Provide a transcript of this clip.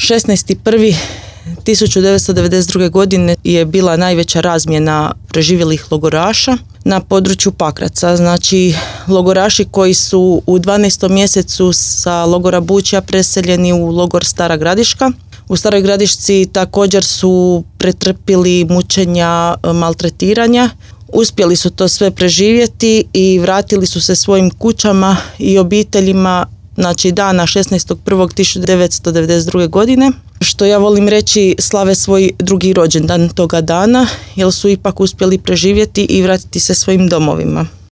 16.1.1992. godine je bila najveća razmjena preživjelih logoraša na području Pakraca. Znači, logoraši koji su u 12. mjesecu sa logora Bučja preseljeni u logor Stara Gradiška. U Staroj Gradišci također su pretrpili mučenja, maltretiranja. Uspjeli su to sve preživjeti i vratili su se svojim kućama i obiteljima, znači dana 16.1.1992. godine, što ja volim reći slave svoj drugi rođendan toga dana, jer su ipak uspjeli preživjeti i vratiti se svojim domovima.